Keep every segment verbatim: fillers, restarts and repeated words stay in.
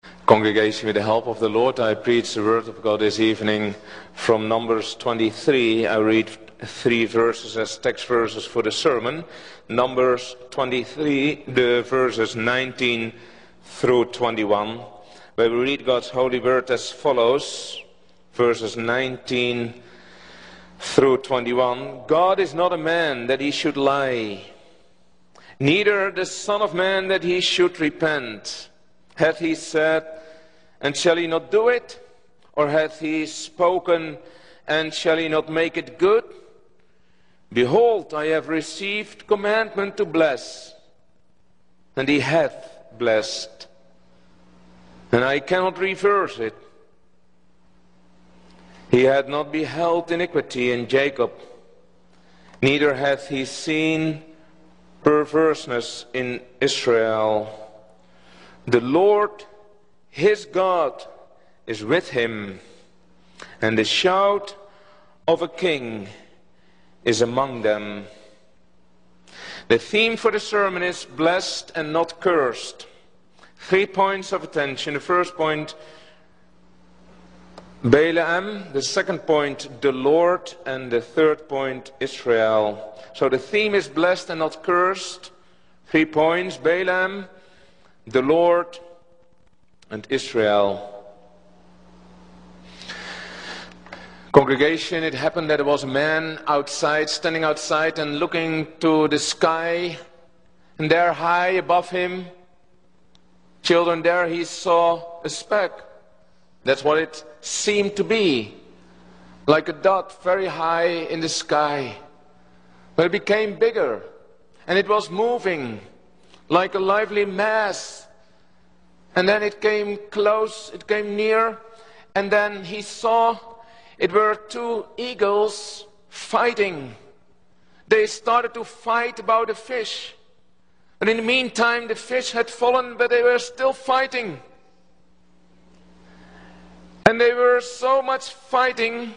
Congregation, with the help of the Lord, I preach the Word of God this evening from Numbers twenty-three. I read three verses as text verses for the sermon. Numbers twenty-three, the verses nineteen through twenty-one, where we read God's holy word as follows, verses nineteen through twenty-one. God is not a man that he should lie, neither the Son of Man that he should repent. Hath he said, and shall he not do it? Or hath he spoken, and shall he not make it good? Behold, I have received commandment to bless, and he hath blessed, and I cannot reverse it. He had not beheld iniquity in Jacob, neither hath he seen perverseness in Israel. The Lord, his God, is with him, and the shout of a king is among them. The theme for the sermon is blessed and not cursed. Three points of attention. The first point, Balaam. The second point, the Lord. And the third point, Israel. So the theme is blessed and not cursed. Three points, Balaam, the Lord, and Israel. Congregation, it happened that there was a man outside, standing outside and looking to the sky, and there high above him, children, there he saw a speck. That's what it seemed to be, like a dot very high in the sky. But it became bigger, and it was moving like a lively mass. And then it came close, it came near, and then he saw it were two eagles fighting. They started to fight about a fish. But in the meantime, the fish had fallen, but they were still fighting. And they were so much fighting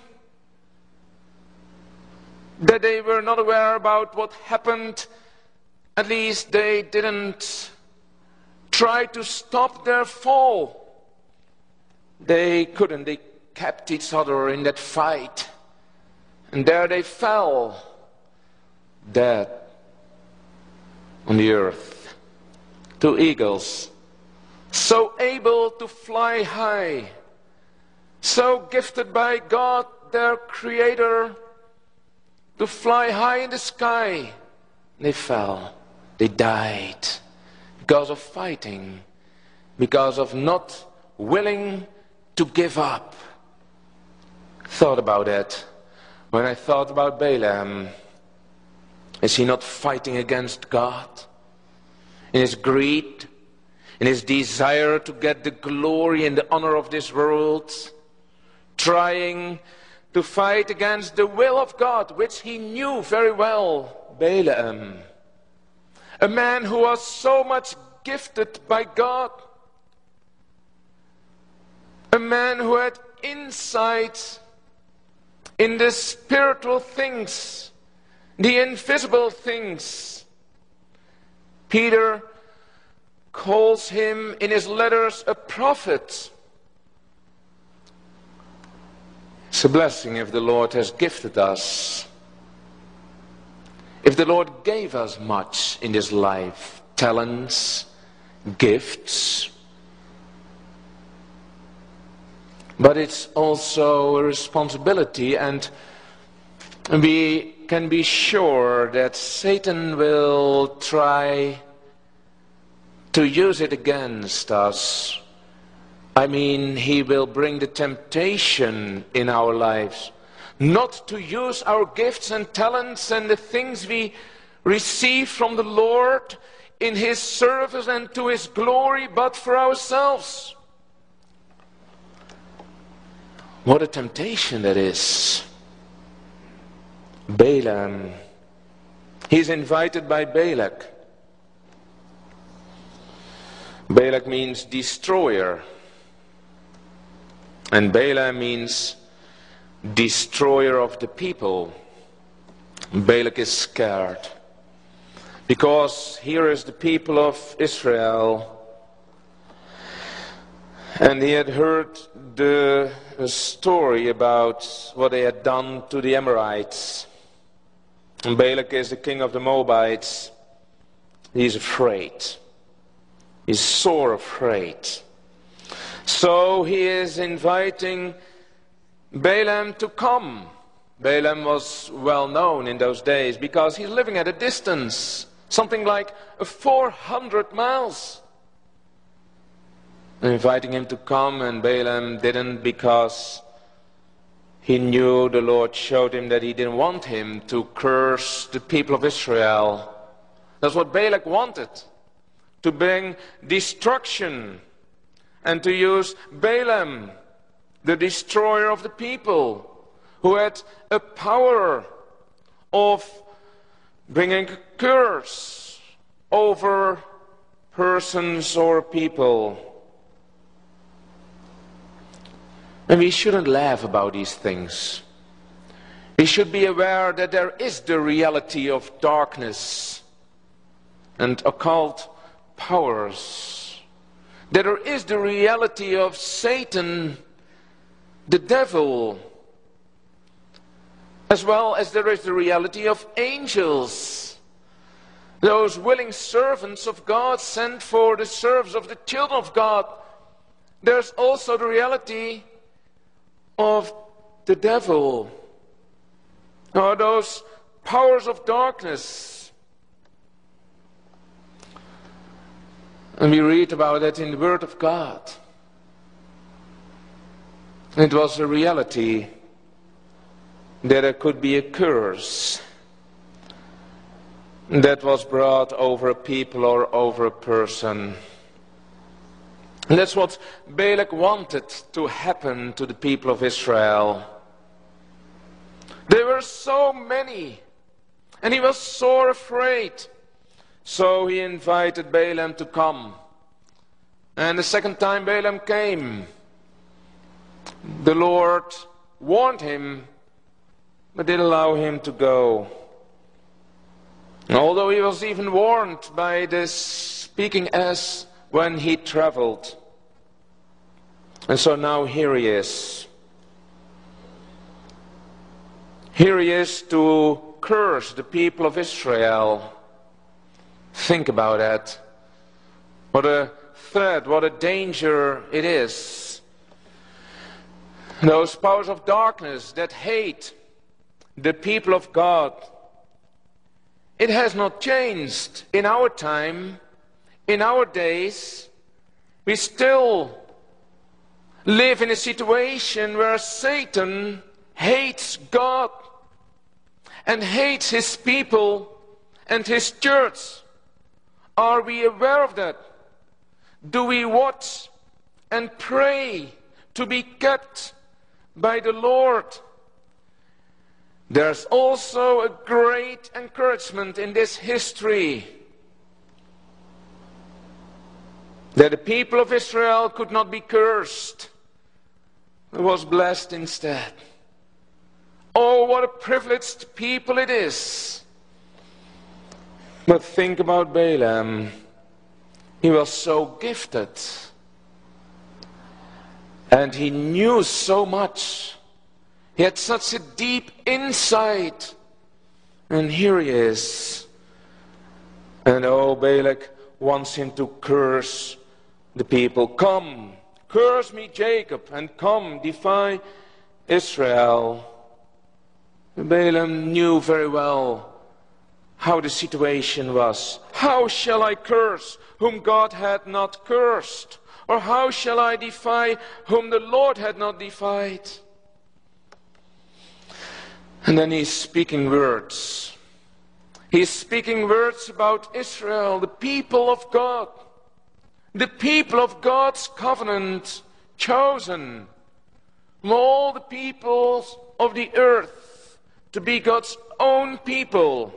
that they were not aware about what happened. At least they didn't try to stop their fall. They couldn't. They kept each other in that fight. And there they fell, dead on the earth. Two eagles, so able to fly high, so gifted by God, their Creator, to fly high in the sky. They fell. They died because of fighting, because of not willing to give up. Thought about that when I thought about Balaam. Is he not fighting against God in his greed, in his desire to get the glory and the honor of this world, trying to fight against the will of God, which he knew very well? Balaam, a man who was so much gifted by God, a man who had insight in the spiritual things, the invisible things. Peter calls him in his letters a prophet. It's a blessing if the Lord has gifted us. If the Lord gave us much in this life, talents, gifts. But it's also a responsibility, and we can be sure that Satan will try to use it against us. I mean, he will bring the temptation in our lives not to use our gifts and talents and the things we receive from the Lord in his service and to his glory, but for ourselves. What a temptation that is. Balaam, he's invited by Balak. Balak means destroyer, and Balaam means destroyer of the people. Balak is scared because here is the people of Israel And he had heard the story about what they had done to the Amorites. And Balak is the king of the Moabites. He's afraid. He's sore afraid. So he is inviting Balaam to come. Balaam was well known in those days because he's living at a distance, something like four hundred miles. Inviting him to come, and Balaam didn't, because he knew the Lord showed him that he didn't want him to curse the people of Israel. That's what Balak wanted, to bring destruction and to use Balaam, the destroyer of the people, who had a power of bringing a curse over persons or people. And we shouldn't laugh about these things. We should be aware that there is the reality of darkness and occult powers. That there is the reality of Satan, the devil, as well as there is the reality of angels, those willing servants of God sent for the service of the children of God. There's also the reality of the devil, or those powers of darkness. And we read about it in the Word of God. It was a reality that there could be a curse that was brought over a people or over a person. And that's what Balak wanted to happen to the people of Israel. There were so many, and he was sore afraid. So he invited Balaam to come. And the second time Balaam came, the Lord warned him, but didn't allow him to go. Although he was even warned by this speaking as when he traveled. And so now here he is. Here he is to curse the people of Israel. Think about that. What a threat, what a danger it is. Those powers of darkness that hate the people of God. It has not changed in our time. In our days, we still live in a situation where Satan hates God and hates his people and his church. Are we aware of that? Do we watch and pray to be kept by the Lord? There's also a great encouragement in this history, that the people of Israel could not be cursed, but was blessed instead. Oh, what a privileged people it is. But think about Balaam. He was so gifted. And he knew so much. He had such a deep insight. And here he is. And oh, Balak wants him to curse the people. Come, curse me, Jacob, and come, defy Israel. Balaam knew very well how the situation was. How shall I curse whom God had not cursed? Or how shall I defy whom the Lord had not defied? And then he's speaking words. He's speaking words about Israel, the people of God. The people of God's covenant, chosen from all the peoples of the earth to be God's own people.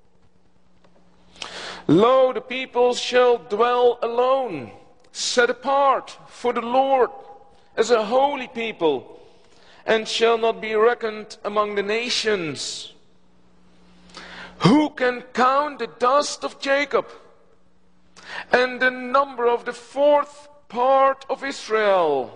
Lo, the people shall dwell alone, set apart for the Lord as a holy people, and shall not be reckoned among the nations. Who can count the dust of Jacob, and the number of the fourth part of Israel.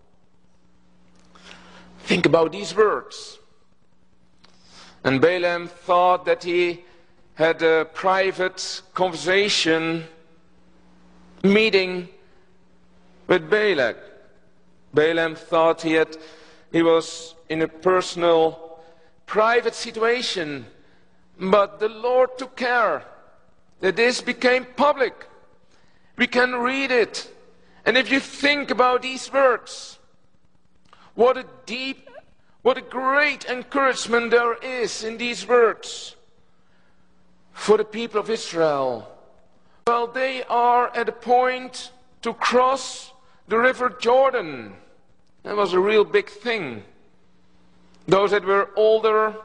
Think about these words. And Balaam thought that he had a private conversation, meeting with Balak. Balaam thought he had, he was in a personal, private situation, but the Lord took care that this became public. We can read it. And if you think about these words, what a deep, what a great encouragement there is in these words for the people of Israel. Well, they are at a point to cross the river Jordan. That was a real big thing. Those that were older,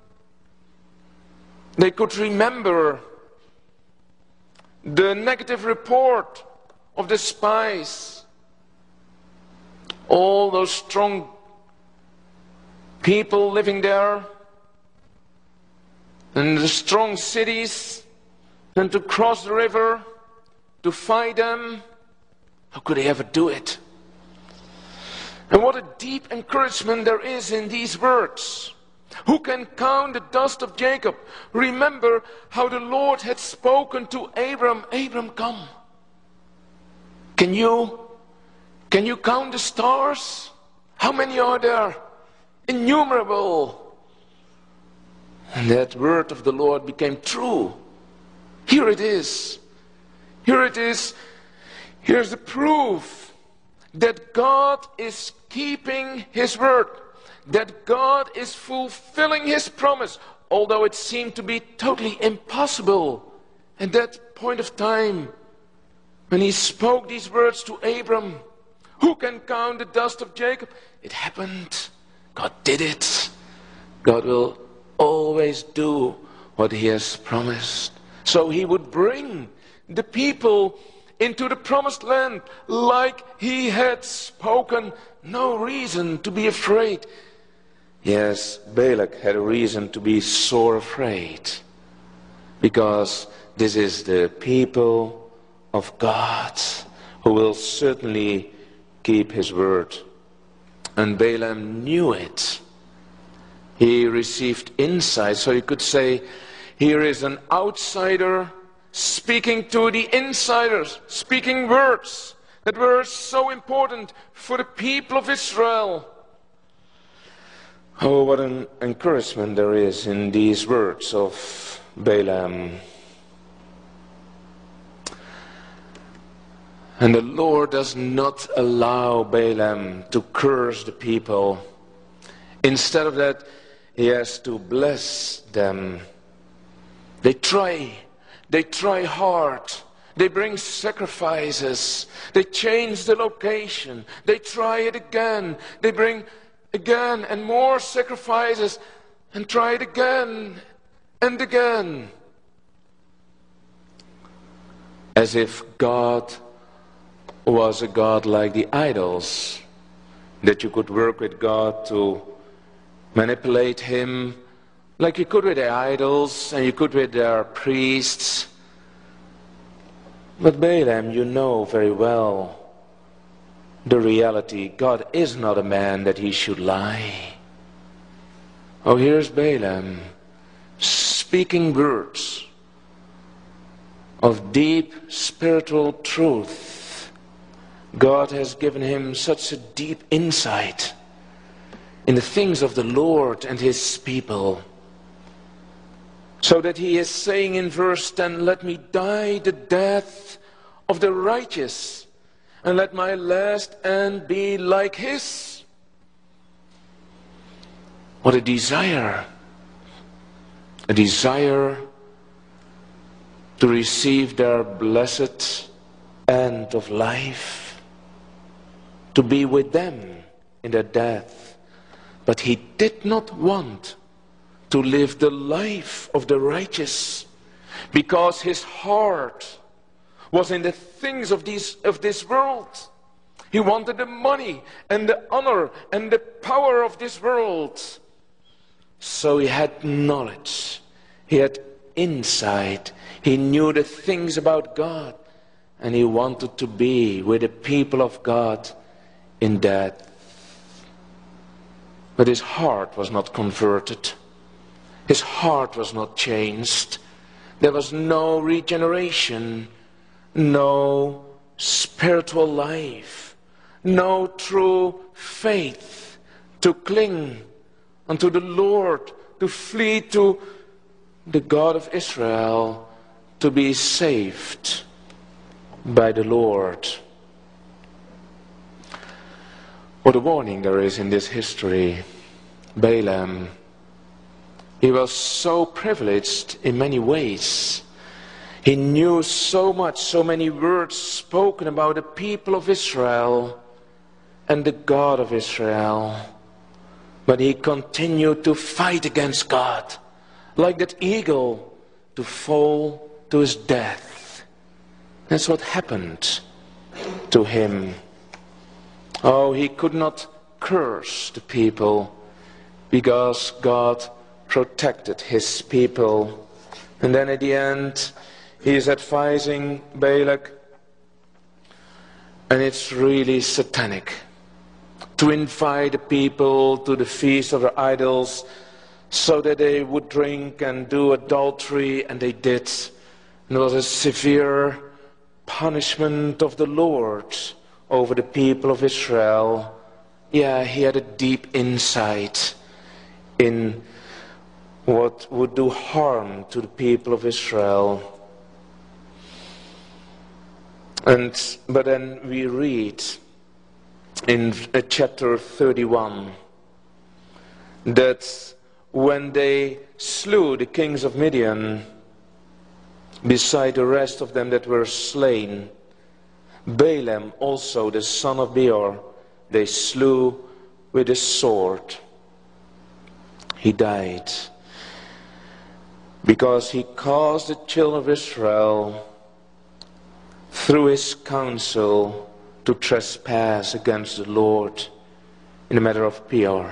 they could remember the negative report of the spies. All those strong people living there, and the strong cities, and to cross the river, to fight them. How could they ever do it? And what a deep encouragement there is in these words. Who can count the dust of Jacob? Remember how the Lord had spoken to Abram. Abram, come. Can you, can you count the stars? How many are there? Innumerable. And that word of the Lord became true. Here it is. Here it is. Here's the proof that God is keeping His word. That God is fulfilling His promise, although it seemed to be totally impossible at that point of time when He spoke these words to Abram. Who can count the dust of Jacob? It happened. God did it. God will always do what He has promised. So He would bring the people into the promised land like He had spoken. No reason to be afraid. Yes, Balak had a reason to be sore afraid, because this is the people of God who will certainly keep His word. And Balaam knew it. He received insight, so you could say, here is an outsider speaking to the insiders, speaking words that were so important for the people of Israel. Oh, what an encouragement there is in these words of Balaam. And the Lord does not allow Balaam to curse the people. Instead of that, He has to bless them. They try, they try hard. They bring sacrifices. They change the location. They try it again. They bring again and more sacrifices, and try it again and again. As if God was a God like the idols, that you could work with God to manipulate Him like you could with the idols and you could with their priests. But Balaam, you know very well the reality. God is not a man that He should lie. Oh, here's Balaam speaking words of deep spiritual truth. God has given him such a deep insight in the things of the Lord and His people, so that he is saying in verse ten, let me die the death of the righteous, and let my last end be like his. What a desire. A desire to receive their blessed end of life, to be with them in their death. But he did not want to live the life of the righteous, because his heart was in the things of, these, of this world. He wanted the money and the honor and the power of this world. So he had knowledge, he had insight, he knew the things about God. and he wanted to be with the people of God in death. But his heart was not converted. His heart was not changed. There was no regeneration, no spiritual life, no true faith to cling unto the Lord, to flee to the God of Israel, to be saved by the Lord. What a warning there is in this history. Balaam, he was so privileged in many ways. He knew so much, so many words spoken about the people of Israel and the God of Israel. But he continued to fight against God, like that eagle, to fall to his death. That's what happened to him. Oh, he could not curse the people because God protected his people. And then at the end, he is advising Balak, and it's really satanic, to invite the people to the feast of their idols so that they would drink and do adultery, and they did. And it was a severe punishment of the Lord over the people of Israel. Yeah, he had a deep insight in what would do harm to the people of Israel. And but then we read in uh, chapter thirty-one that when they slew the kings of Midian, beside the rest of them that were slain, Balaam also, the son of Beor, they slew with a sword. He died because he caused the children of Israel through his counsel to trespass against the Lord in the matter of Peor.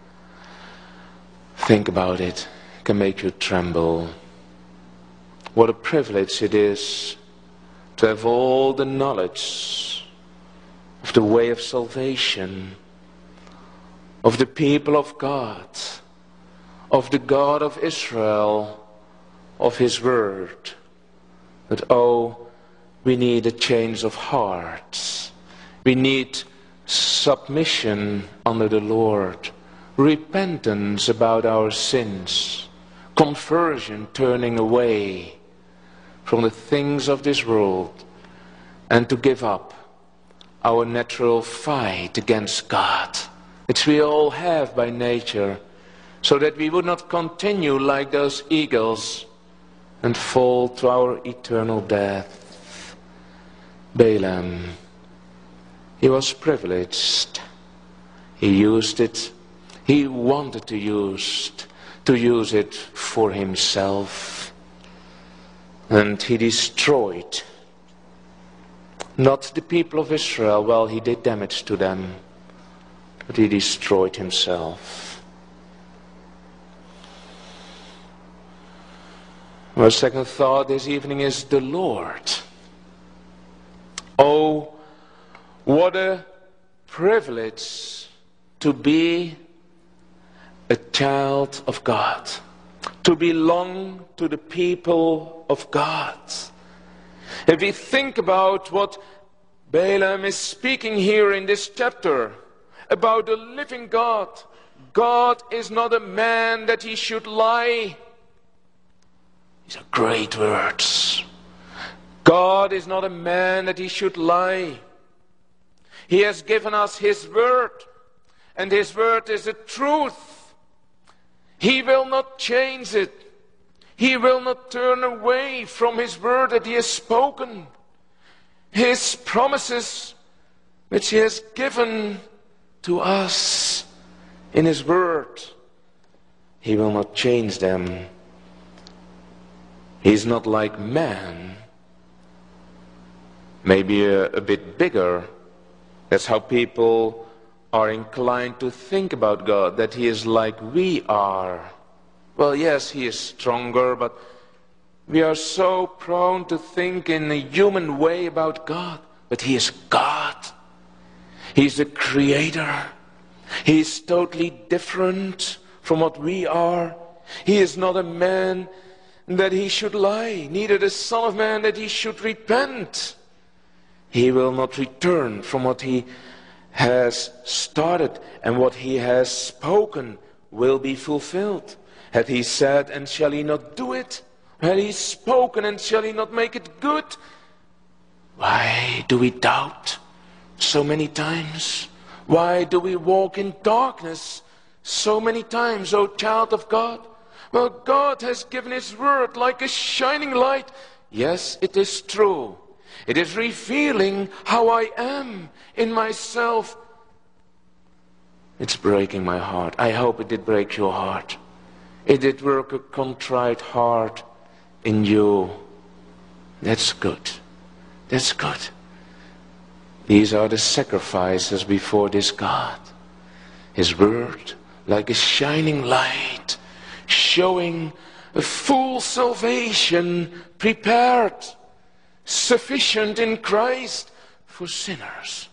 Think about it. It can make you tremble. What a privilege it is to have all the knowledge of the way of salvation, of the people of God, of the God of Israel, of his word. But oh, we need a change of heart. We need submission under the Lord, repentance about our sins, conversion, turning away from the things of this world, and to give up our natural fight against God, which we all have by nature, so that we would not continue like those eagles and fall to our eternal death. Balaam, he was privileged. He used it. He wanted to use to use it for himself. And he destroyed not the people of Israel. Well, he did damage to them, but he destroyed himself. My second thought this evening is the Lord. Oh, what a privilege to be a child of God, to belong to the people of God. If we think about what Balaam is speaking here in this chapter, about the living God, God is not a man that he should lie. These are great words. God is not a man that he should lie. He has given us his word, and his word is the truth. He will not change it. He will not turn away from his word that he has spoken. His promises which he has given to us in his word, he will not change them. He is not like man, maybe a, a bit bigger. That's how people are inclined to think about God, that he is like we are. Well, yes, he is stronger, but We are so prone to think in a human way about God, but He is God. He's the Creator. He is totally different from what we are. He is not a man that He should lie, neither the Son of Man that He should repent. He will not return from what He has started, and what He has spoken will be fulfilled. Hath He said, and shall He not do it? Hath He spoken, and shall He not make it good? Why do we doubt so many times? Why do we walk in darkness so many times, O child of God? Well, God has given His word like a shining light. Yes, it is true. It is revealing how I am in myself. It's breaking my heart. I hope it did break your heart. It did work a contrite heart in you. That's good. That's good. These are the sacrifices before this God. His word, like a shining light, showing a full salvation prepared, sufficient in Christ for sinners.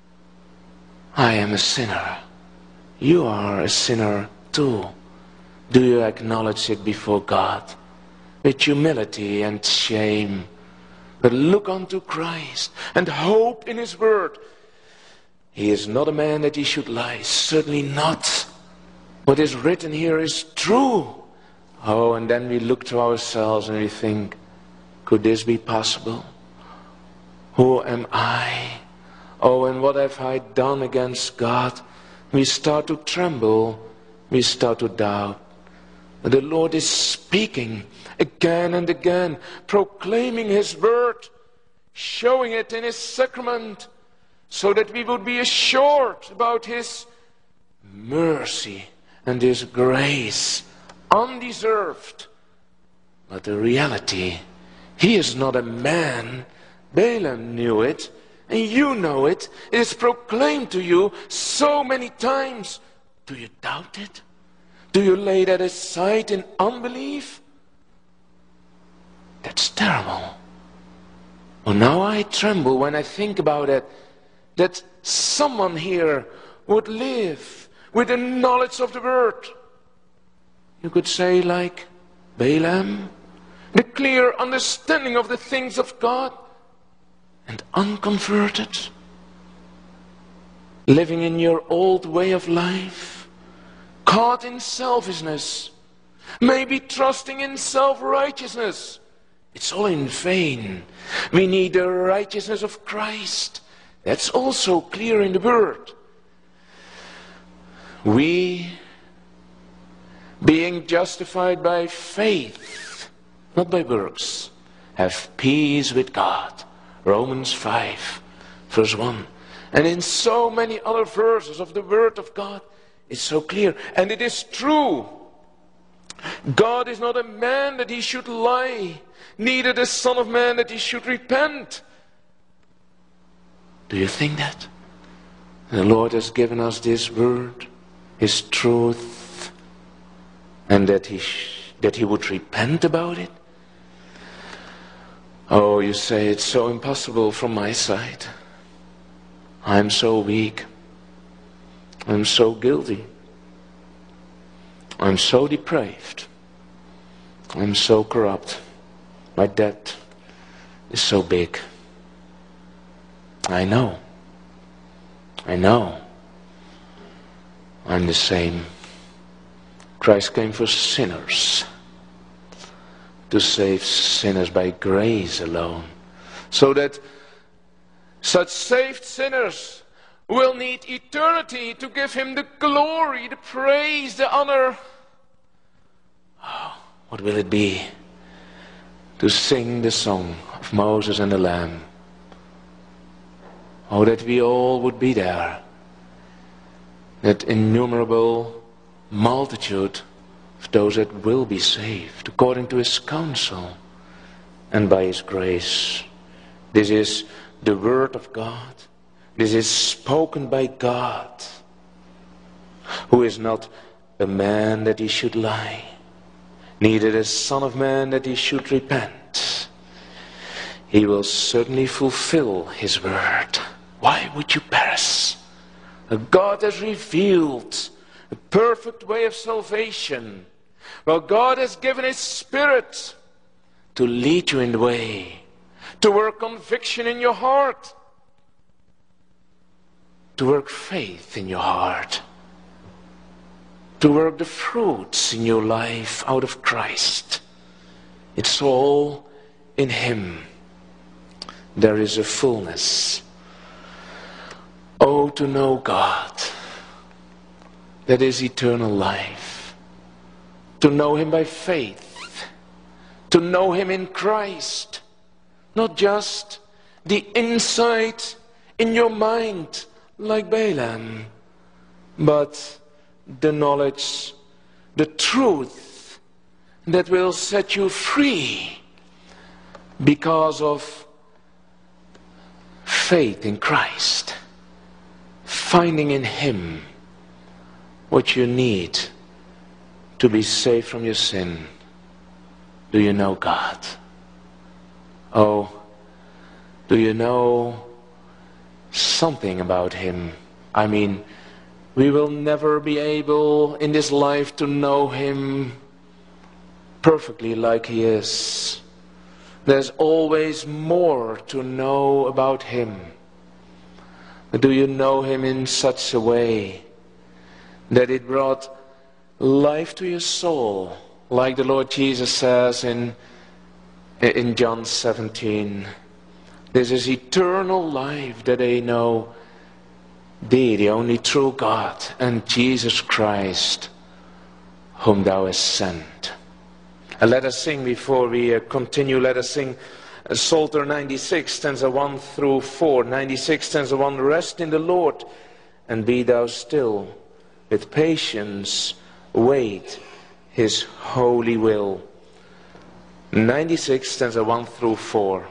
I am a sinner. You are a sinner too. Do you acknowledge it before God with humility and shame? But look unto Christ and hope in His word. He is not a man that He should lie. Certainly not. What is written here is true. Oh, and then we look to ourselves and we think, could this be possible? Who am I? Oh, and what have I done against God? We start to tremble. We start to doubt. But the Lord is speaking again and again, proclaiming His word, showing it in His sacrament, so that we would be assured about His mercy and His grace, undeserved. But the reality, He is not a man. Balaam knew it, and you know it. It is proclaimed to you so many times. Do you doubt it? Do you lay that aside in unbelief? That's terrible. Oh, now I tremble when I think about it, that someone here would live with the knowledge of the word. You could say like Balaam, the clear understanding of the things of God, and unconverted, living in your old way of life, caught in selfishness, maybe trusting in self-righteousness. It's all in vain. We need the righteousness of Christ. That's also clear in the word. We, being justified by faith, not by works, have peace with God. Romans five, verse one. And in so many other verses of the word of God, it's so clear. And it is true. God is not a man that He should lie, neither the Son of Man that He should repent. Do you think that? The Lord has given us this word, His truth, and that He, sh- that he would repent about it? Oh, you say it's so impossible from my side. I'm so weak. I'm so guilty. I'm so depraved. I'm so corrupt. My debt is so big. I know. I know. I'm the same. Christ came for sinners, to save sinners by grace alone, so that such saved sinners will need eternity to give Him the glory, the praise, the honor. Oh, what will it be to sing the song of Moses and the Lamb? Oh, that we all would be there, that innumerable multitude of those that will be saved according to His counsel and by His grace. This is the word of God. This is spoken by God, who is not a man that He should lie, neither the Son of Man that he should repent. He will certainly fulfill his word. Why would you perish? God has revealed a perfect way of salvation. Well, God has given his Spirit to lead you in the way, to work conviction in your heart, to work faith in your heart, to work the fruits in your life out of Christ. It's all in him. There is a fullness. Oh, to know God, that is eternal life. To know him by faith, to know him in Christ, not just the insight in your mind like Balaam, but the knowledge, the truth that will set you free because of faith in Christ, finding in him what you need to be saved from your sin. Do you know God? Oh, do you know something about him? I mean, we will never be able in this life to know him perfectly like he is. There's always more to know about him. But do you know him in such a way that it brought life to your soul, like the Lord Jesus says in, in John seventeen. This is eternal life, that they know thee, the only true God, and Jesus Christ, whom thou hast sent. And let us sing before we uh, continue. Let us sing uh, Psalter ninety-six, stanza one through four. ninety-six, stanza one. Rest in the Lord, and be thou still. With patience wait his holy will. ninety-six, stanza one through four.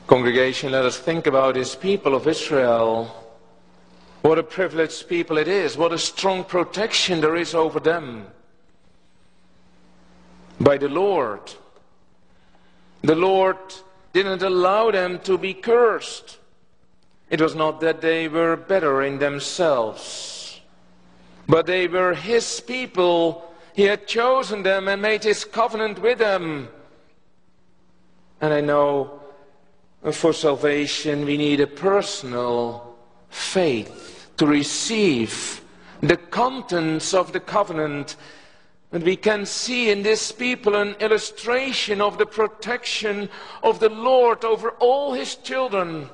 Congregation, let us think about this people of Israel. What a privileged people it is. What a strong protection there is over them by the Lord. The Lord didn't allow them to be cursed. It was not that they were better in themselves, but they were His people. He had chosen them and made His covenant with them. And I know for salvation we need a personal faith to receive the contents of the covenant. And we can see in this people an illustration of the protection of the Lord over all His children.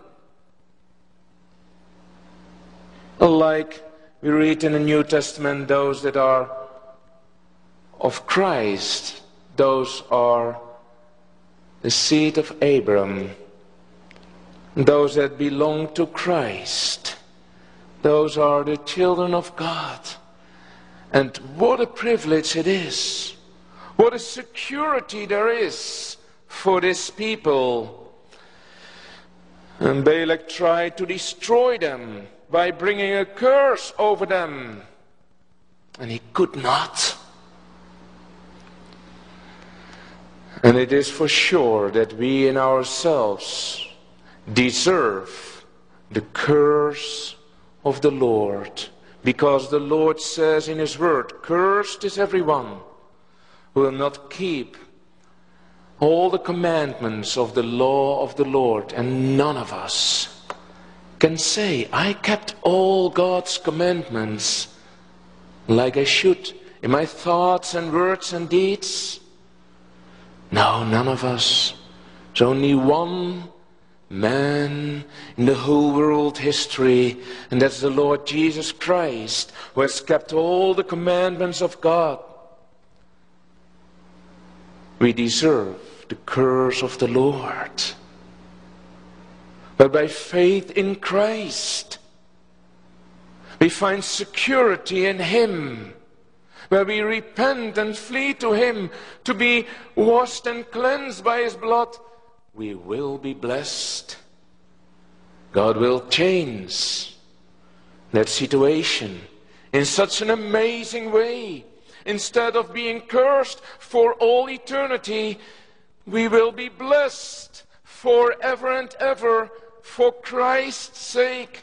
Like we read in the New Testament, those that are of Christ, those are the seed of Abraham. Those that belong to Christ, those are the children of God. And what a privilege it is. What a security there is for this people. And Balak tried to destroy them by bringing a curse over them. And he could not. And it is for sure that we in ourselves deserve the curse of the Lord. Because the Lord says in His word, cursed is everyone who will not keep all the commandments of the law of the Lord. And none of us can say, I kept all God's commandments like I should in my thoughts and words and deeds. No, none of us. There's only one man in the whole world history, and that's the Lord Jesus Christ, who has kept all the commandments of God. We deserve the curse of the Lord. But by faith in Christ, we find security in Him, where we repent and flee to Him to be washed and cleansed by His blood. We will be blessed. God will change that situation in such an amazing way. Instead of being cursed for all eternity, we will be blessed forever and ever for Christ's sake.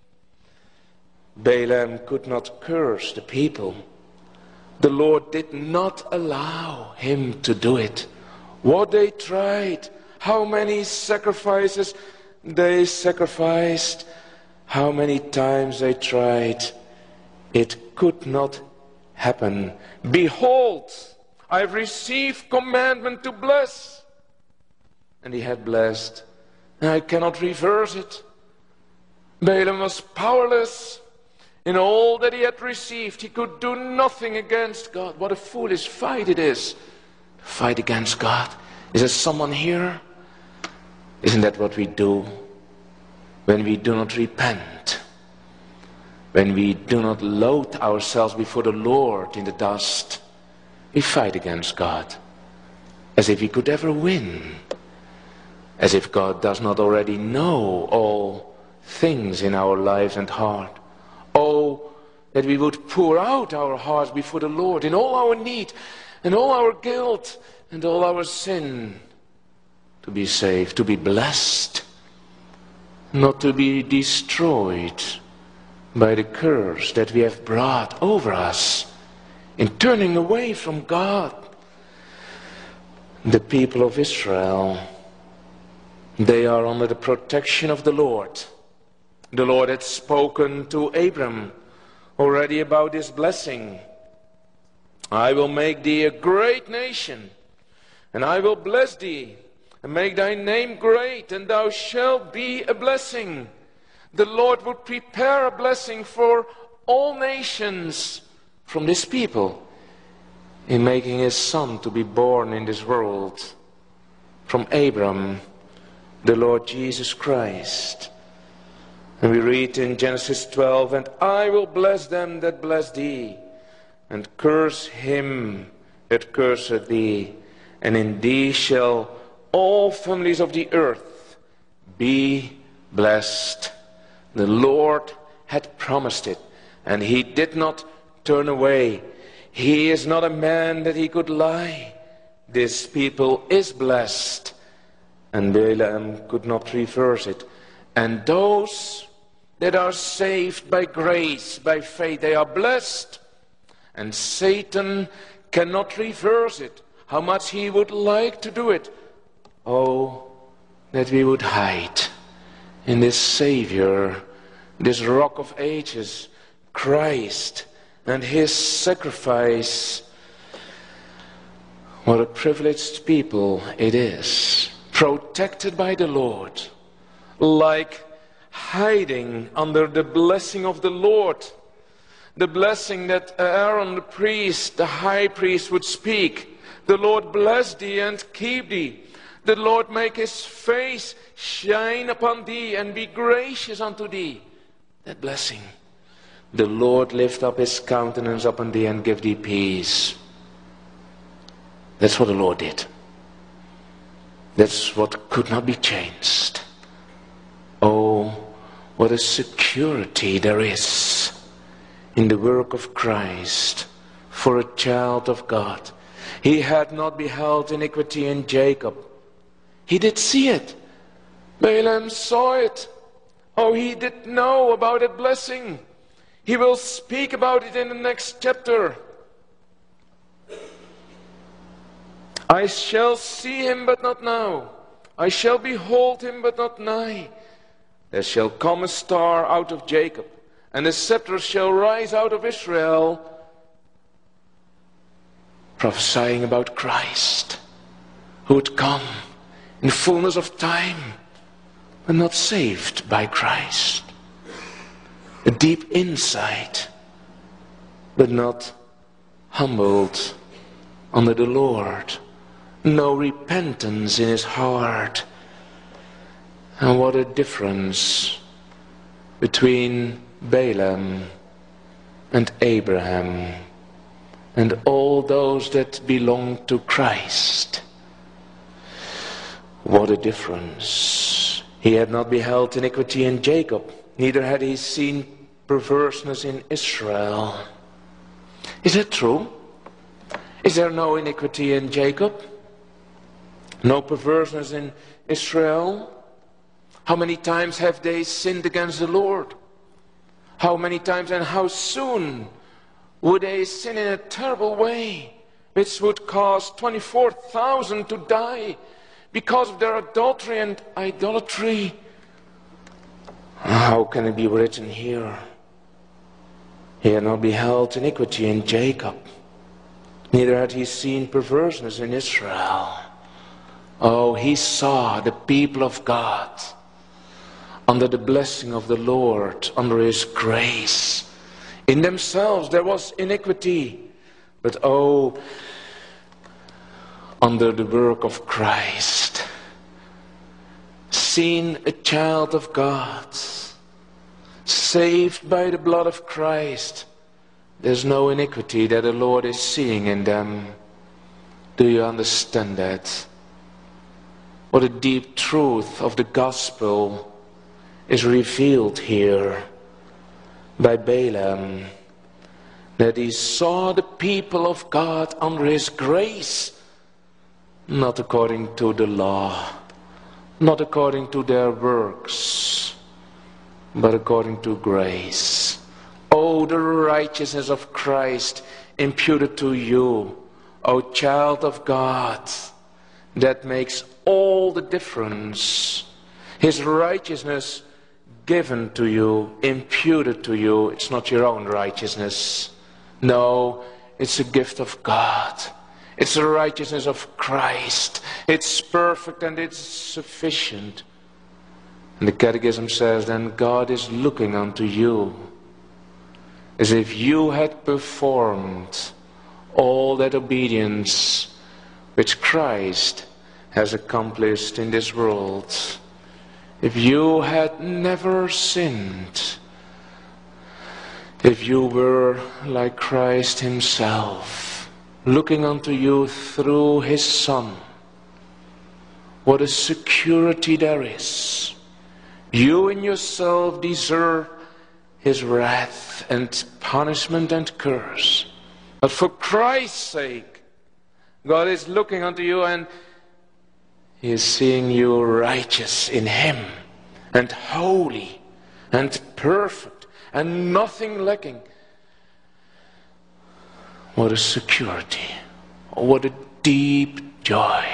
Balaam could not curse the people. The Lord did not allow him to do it. What they tried, how many sacrifices they sacrificed, how many times they tried, it could not happen. Behold, I have received commandment to bless. And he had blessed, and I cannot reverse it. Balaam was powerless in all that he had received. He could do nothing against God. What a foolish fight it is, to fight against God. Is there someone here? Isn't that what we do when we do not repent? When we do not load ourselves before the Lord in the dust? We fight against God, as if we could ever win. As if God does not already know all things in our lives and heart. Oh, that we would pour out our hearts before the Lord in all our need and all our guilt and all our sin, to be saved, to be blessed, not to be destroyed by the curse that we have brought over us in turning away from God. The people of Israel, they are under the protection of the Lord. The Lord had spoken to Abram already about this blessing. I will make thee a great nation, and I will bless thee, and make thy name great, and thou shalt be a blessing. The Lord would prepare a blessing for all nations from this people in making His Son to be born in this world. From Abram, the Lord Jesus Christ. And we read in Genesis twelve, and I will bless them that bless thee, and curse him that curseth thee, and in thee shall all families of the earth be blessed. The Lord had promised it, and he did not turn away. He is not a man that he could lie. This people is blessed. And Balaam could not reverse it. And those that are saved by grace, by faith, they are blessed. And Satan cannot reverse it, how much he would like to do it. Oh, that we would hide in this Savior, this Rock of Ages, Christ, and his sacrifice. What a privileged people it is, protected by the Lord, like hiding under the blessing of the Lord, the blessing that Aaron the priest, the high priest, would speak. The Lord bless thee and keep thee. The Lord make his face shine upon thee and be gracious unto thee. That blessing. The Lord lift up his countenance upon thee and give thee peace. That's what the Lord did. That's what could not be changed. Oh, what a security there is in the work of Christ for a child of God. He had not beheld iniquity in Jacob. He did see it. Balaam saw it. Oh, he did know about that blessing. He will speak about it in the next chapter. I shall see him, but not now. I shall behold him, but not nigh. There shall come a star out of Jacob, and a scepter shall rise out of Israel. Prophesying about Christ, who would come in fullness of time, but not saved by Christ. A deep insight, but not humbled under the Lord. No repentance in his heart. And what a difference between Balaam and Abraham and all those that belong to Christ. What a difference. He had not beheld iniquity in Jacob, neither had he seen perverseness in Israel. Is that true? Is there no iniquity in Jacob? No perverseness in Israel? How many times have they sinned against the Lord? How many times and how soon would they sin in a terrible way, which would cause twenty-four thousand to die because of their adultery and idolatry? How can it be written here? He had not beheld iniquity in Jacob, neither had he seen perverseness in Israel. Oh, he saw the people of God under the blessing of the Lord, under his grace. In themselves there was iniquity, but oh, under the work of Christ, seen a child of God, saved by the blood of Christ. There's no iniquity that the Lord is seeing in them. Do you understand that? What a deep truth of the gospel is revealed here by Balaam, that he saw the people of God under his grace, not according to the law, not according to their works, but according to grace. Oh, the righteousness of Christ imputed to you, O child of God, that makes all the difference. His righteousness given to you, imputed to you. It's not your own righteousness. No, it's a gift of God. It's the righteousness of Christ. It's perfect and it's sufficient. And the Catechism says, then God is looking unto you as if you had performed all that obedience which Christ has accomplished in this world. If you had never sinned, if you were like Christ himself, looking unto you through his Son, what a security there is. You in yourself deserve his wrath and punishment and curse. But for Christ's sake, God is looking unto you and he is seeing you righteous in him and holy and perfect and nothing lacking. What a security. What a deep joy.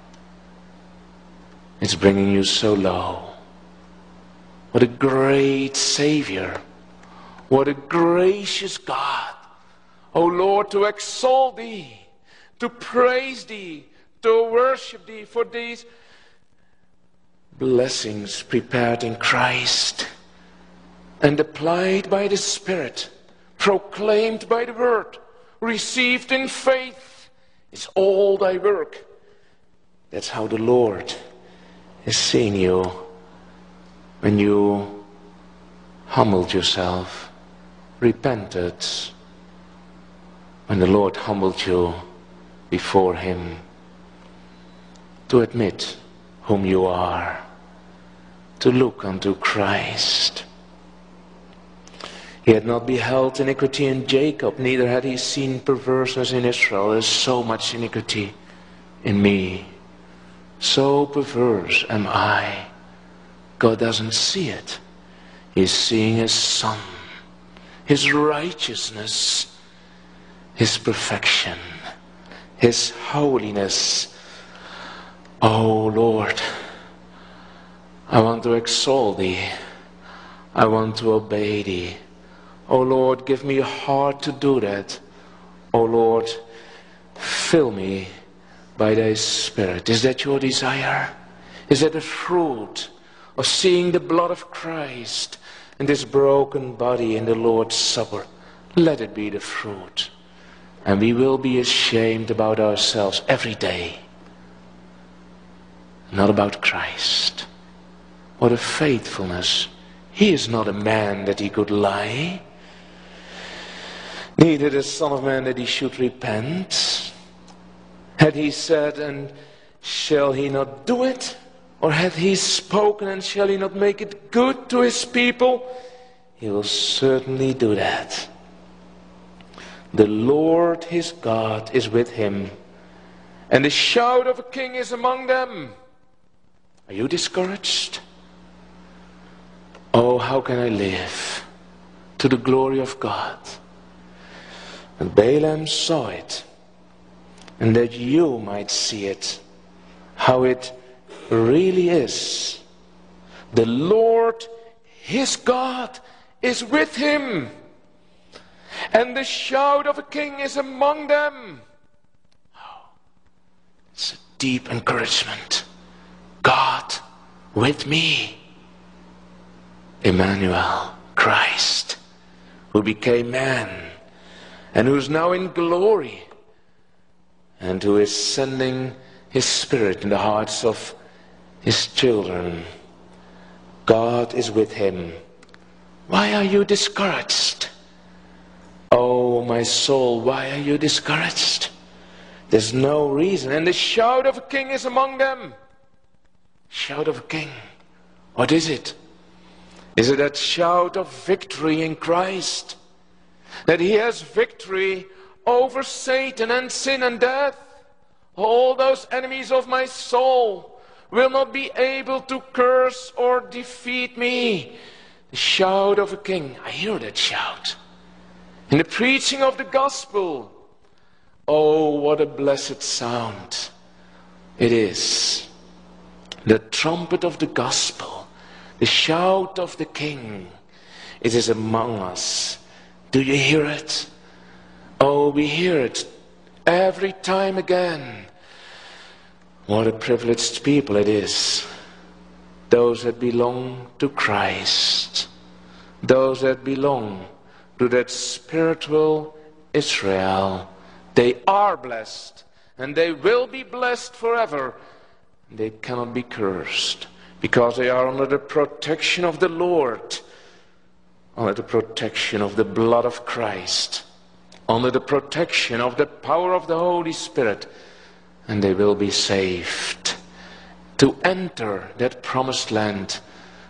It's bringing you so low. What a great Savior. What a gracious God. O Lord, to exalt thee, to praise thee, to worship thee for these blessings prepared in Christ and applied by the Spirit, proclaimed by the Word, received in faith, is all thy work. That's how the Lord is seeing you when you humbled yourself, repented, when the Lord humbled you before him, to admit whom you are, to look unto Christ. He had not beheld iniquity in Jacob, neither had he seen perverseness in Israel. There's so much iniquity in me. So perverse am I. God doesn't see it. He's seeing his Son, his righteousness, his perfection, his holiness. Oh Lord, I want to exalt thee. I want to obey thee. Oh Lord, give me a heart to do that. Oh Lord, fill me by thy Spirit. Is that your desire? Is that the fruit of seeing the blood of Christ in this broken body in the Lord's Supper? Let it be the fruit. And we will be ashamed about ourselves every day. Not about Christ. What a faithfulness. He is not a man that he could lie, neither the Son of Man that he should repent. Had he said, and shall he not do it? Or hath he spoken, and shall he not make it good to his people? He will certainly do that. The Lord his God is with him, and the shout of a king is among them. Are you discouraged? Oh, how can I live to the glory of God? And Balaam saw it, and that you might see it, how it really is. The Lord, his God, is with him, and the shout of a king is among them. Oh, it's a deep encouragement. God with me. Emmanuel, Christ, who became man, and who is now in glory, and who is sending his Spirit in the hearts of his children. God is with him. Why are you discouraged? Oh, my soul, why are you discouraged? There's no reason. And the shout of a king is among them. Shout of a king. What is it? Is it that shout of victory in Christ? That he has victory over Satan and sin and death? All those enemies of my soul will not be able to curse or defeat me. The shout of a king. I hear that shout. In the preaching of the gospel. Oh, what a blessed sound it is. The trumpet of the gospel. The shout of the king. It is among us. Do you hear it? Oh, we hear it every time again. What a privileged people it is. Those that belong to Christ. Those that belong to that spiritual Israel. They are blessed, and they will be blessed forever. They cannot be cursed, because they are under the protection of the Lord, under the protection of the blood of Christ, under the protection of the power of the Holy Spirit, and they will be saved to enter that promised land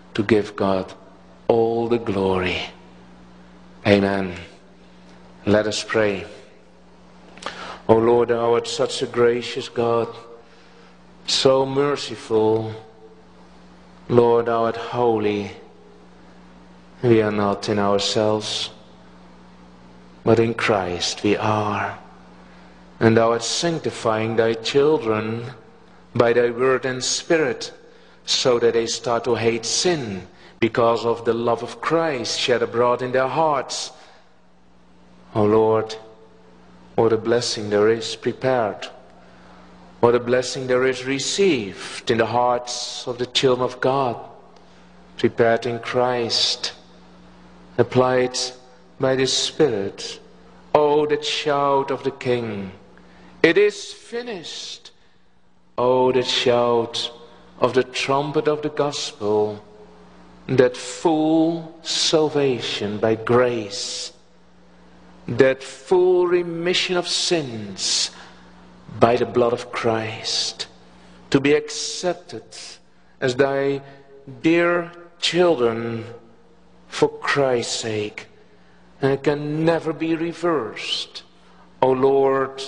to give God all the glory. Amen. Let us pray. O Lord, thou art such a gracious God, so merciful. Lord, thou art holy. We are not in ourselves, but in Christ we are. And thou art sanctifying thy children by thy word and spirit, so that they start to hate sin because of the love of Christ shed abroad in their hearts. O Lord, what a blessing there is prepared. What a blessing there is received in the hearts of the children of God, prepared in Christ, applied by the Spirit. Oh, that shout of the King, it is finished. Oh, that shout of the trumpet of the gospel, that full salvation by grace, that full remission of sins by the blood of Christ, to be accepted as thy dear children for Christ's sake, and it can never be reversed. O Lord,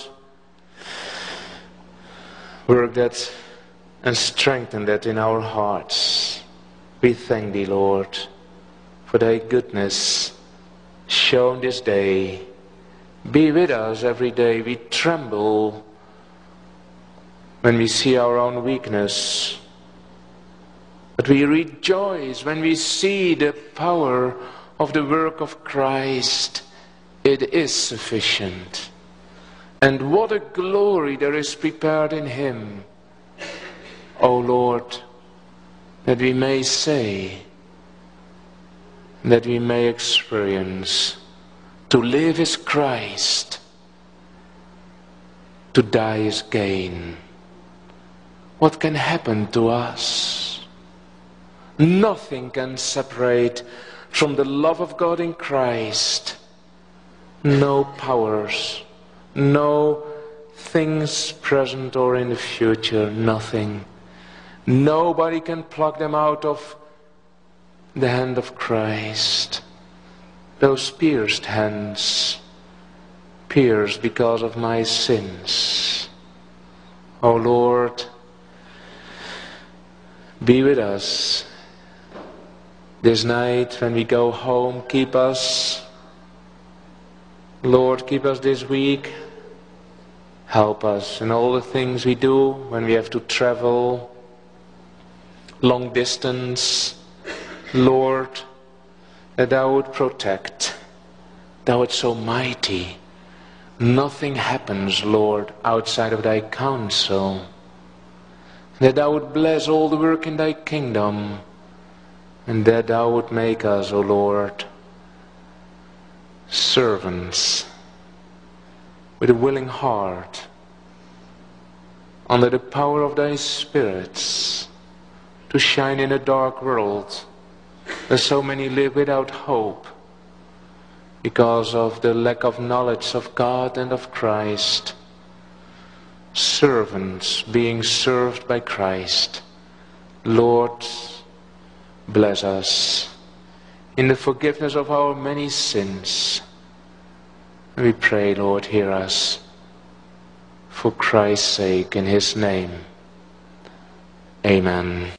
work that and strengthen that in our hearts. We thank thee, Lord, for thy goodness shown this day. Be with us every day. We tremble when we see our own weakness, but we rejoice when we see the power of the work of Christ. It is sufficient. And what a glory there is prepared in him. O Lord, that we may say, that we may experience, to live is Christ, to die is gain. What can happen to us? Nothing can separate from the love of God in Christ. No powers, no things present or in the future, nothing. Nobody can pluck them out of the hand of Christ. Those pierced hands, pierced because of my sins. O Lord, be with us this night when we go home. Keep us. Lord, keep us this week. Help us in all the things we do when we have to travel long distance. Lord, that thou would protect. Thou art so mighty. Nothing happens, Lord, outside of thy counsel. That thou would bless all the work in thy kingdom, and that thou would make us, O Lord, servants with a willing heart, under the power of thy spirits, to shine in a dark world where so many live without hope because of the lack of knowledge of God and of Christ. Servants being served by Christ. Lord, bless us in the forgiveness of our many sins. We pray, Lord, hear us for Christ's sake, in his name. Amen.